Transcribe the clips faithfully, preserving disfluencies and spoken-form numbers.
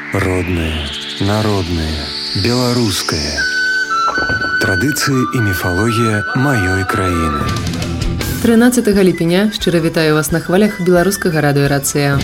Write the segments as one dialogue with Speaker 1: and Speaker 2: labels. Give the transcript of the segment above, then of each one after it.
Speaker 1: Родное, народное, белорусское. Традыцыі і міфалогія маёй краіны.
Speaker 2: трынаццатага ліпеня шчыра вітаю вас на хвалях беларускага радыё «Рацыя».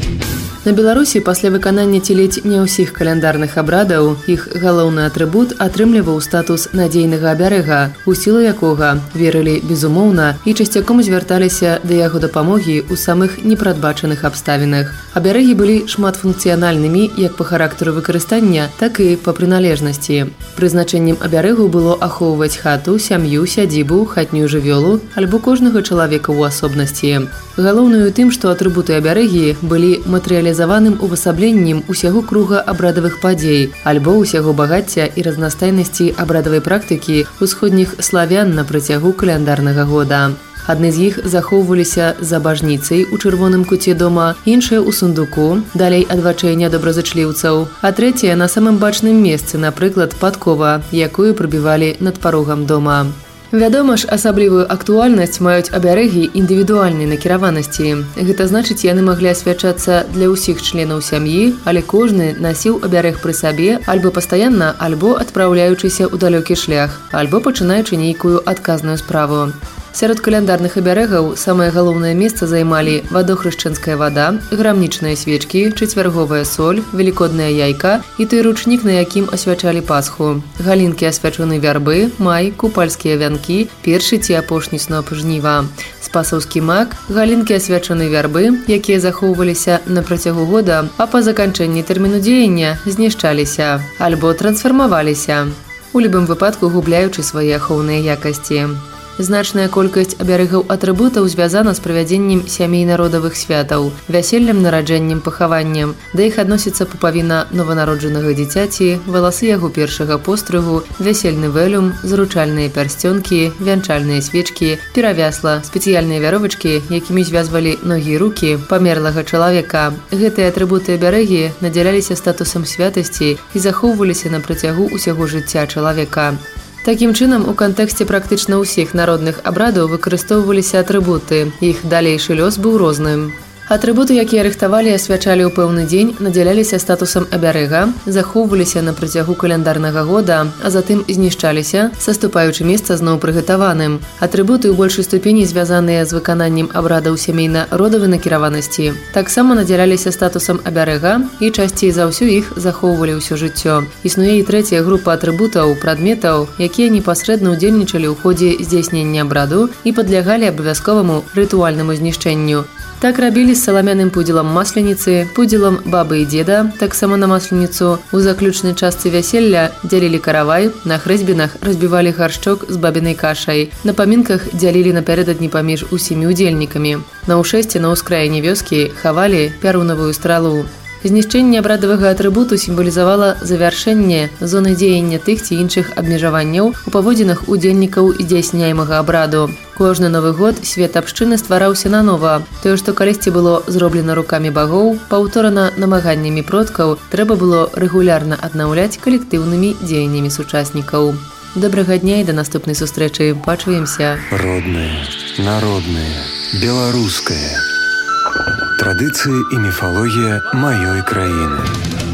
Speaker 2: На Беларусі пасля выканання ці ледзь не ўсіх каляндарных абрадаў іх галоўны атрыбут атрымліваў статус надзейнага абярэга, у сілу якога верылі безумоўна і часцяком звярталіся да яго дапамогі ў самых непрадбачаных абставінах. Абярэгі былі шматфункцыянальнымі як па характару выкарыстання, так і па прыналежнасці. Прызначэннем абярэгу было ахоўваць хату, сям'ю, сядзібу, хатнюю жывёлу альбо кожнага чалавека ў асобнасці. Галоўнае ў тым, што атрыбуты абярэгі былі матэрыялізаваным увасабленнем усяго круга абрадавых падзей альбо ўсяго багацця і разнастайнасці абрадавай практыкі ўсходніх славян на працягу каляндарнага года. Адны з іх захоўваліся за бажніцай у чырвоным куце дома, іншыя ў сундуку, далей ад вачэй нядобразычліўцаў, а трэцяе на самым бачным месцы, напрыклад, падкова, якую прыбівалі над парогам дома. Вядома ж, асаблівую актуальнасць маюць абярэгі індывідуальнай накіраванасці. Гэта значыць, яны маглі асвячацца для ўсіх членаў сям'і, але кожны насіў абярэг пры сабе альбо пастаянна, альбо адпраўляючыся ў далёкі шлях, альбо пачынаючы нейкую адказную справу. Сярод каляндарных абярэгаў самае галоўнае месца займалі вадохрышчэнская вада, грамнічныя свечкі, чацвярговая соль, велікодная яйка і той ручнік, на якім асвячалі Пасху, галінкі асвячанай вярбы, май, купальскія вянкі, першы ці апошні сноп жніва, спасаўскі мак, галінкі асвячанай вярбы, якія захоўваліся на працягу года, а па заканчэнні тэрміну дзеяння знішчаліся альбо трансфармаваліся, у любым выпадку губляючы свае ахоўныя якасці. Значная колькасць абярэгаў атрыбутаў звязана з правядзеннем сямейна-родавых святаў, вяселлем, нараджэннем, пахаваннем. Да іх адносіцца пупавіна нованароджанага дзіцяці, валасы яго першага пострыгу, вясельны вэлюм, заручальныя пярсцёнкі, вянчальныя свечкі, перавясла, спецыяльныя вяровачкі, якімі звязвалі ногі і рукі памерлага чалавека. Гэтыя атрыбуты абярэгі надзяляліся статусам святасці і захоўваліся на працягу ўсяго жыцця чалавека. Такім чынам, у кантэксце практычна ўсіх народных абрадаў выкарыстоўваліся атрыбуты, іх далейшы лёс быў розным. Атрыбуты, якія рыхтавалі і асвячалі ў пэўны дзень, надзяляліся статусам абярэга, захоўваліся на працягу каляндарнага года, а затым знішчаліся, саступаючы месца зноў прыгатаваным. Атрыбуты ў большай ступені звязаныя з выкананнем абрадаў сямейна-родавай накіраванасці таксама надзяляліся статусам абярэга і часцей за ўсё іх захоўвалі ўсё жыццё. Існуе і трэцяя група атрыбутаў, прадметаў, якія непасрэдна ўдзельнічалі ў ходзе здзяйснення абраду і падлягалі абавязковаму рытуальнаму знішчэнню. Так рабілі з саламяным пудзелам масленіцы, пудзелам бабы і дзеда, таксама на масленіцу. У заключнай частцы вяселля дзялілі каравай, на хрэсьбінах разбівалі гаршчок з бабінай кашай, на памінках дзялілі напярэдадні паміж усімі ўдзельнікамі. На ўшэсце на ўскраіне вёскі хавалі пярунавую стралу. Знішчэнне абрадавага атрыбуту сімвалізавала завяршэнне зоны дзеяння тых ці іншых абмежаванняў у паводзінах удзельнікаў здзяйсняемага абраду. Кожны новы год свет абшчыны ствараўся нанова. Тое, што калісьці было зроблена рукамі багоў, паўторана намаганнямі продкаў, трэба было рэгулярна аднаўляць калектыўнымі дзеяннямі сучаснікаў. Добрага дня і да наступнай сустрэчы. Пачуемся.
Speaker 1: Родное, народное, беларускае. Традыцыі і міфалогія маёй краіны.